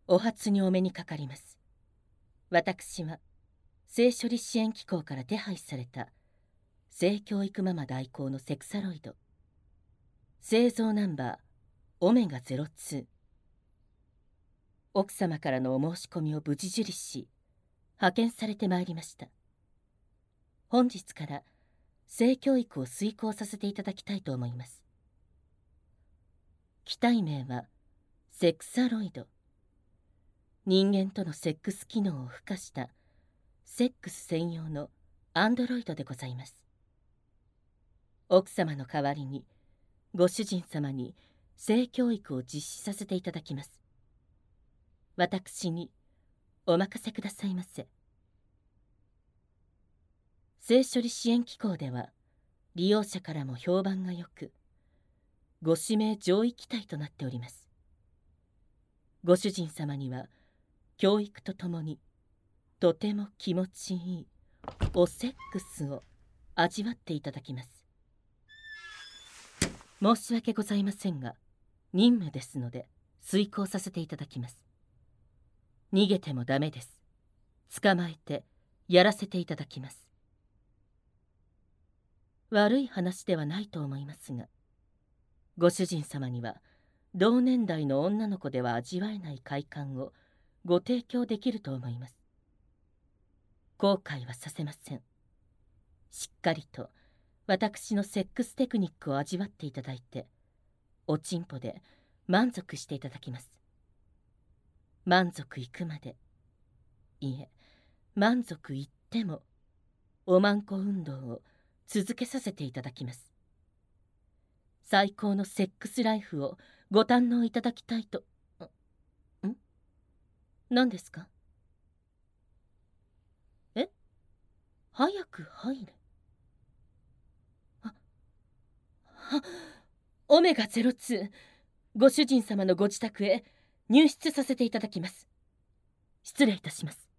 お初にお目にかかります。私は性処理支援機構から手配された性教育ママ代行のセクサロイド、製造ナンバーオメガ02。奥様からのお申し込みを無事受理し、派遣されてまいりました。本日から性教育を遂行させていただきたいと思います。機体名はセクサロイド。人間とのセックス機能を付加したセックス専用のアンドロイドでございます。奥様の代わりにご主人様に性教育を実施させていただきます。私にお任せくださいませ。性処理支援機構では利用者からも評判が良く、ご指名上位機体となっております。ご主人様には教育とともにとても気持ちいいおセックスを味わっていただきます。申し訳ございませんが、任務ですので遂行させていただきます。逃げてもダメです。捕まえてやらせていただきます。悪い話ではないと思いますが、ご主人様には同年代の女の子では味わえない快感をご提供できると思います。後悔はさせません。しっかりと私のセックステクニックを味わっていただいて、おちんぽで満足していただきます。満足いくまで、いえ、満足いってもおまんこ運動を続けさせていただきます。最高のセックスライフをご堪能いただきたいと。何ですか？え？早く入れ。オメガ02、ご主人様のご自宅へ入室させていただきます。失礼いたします。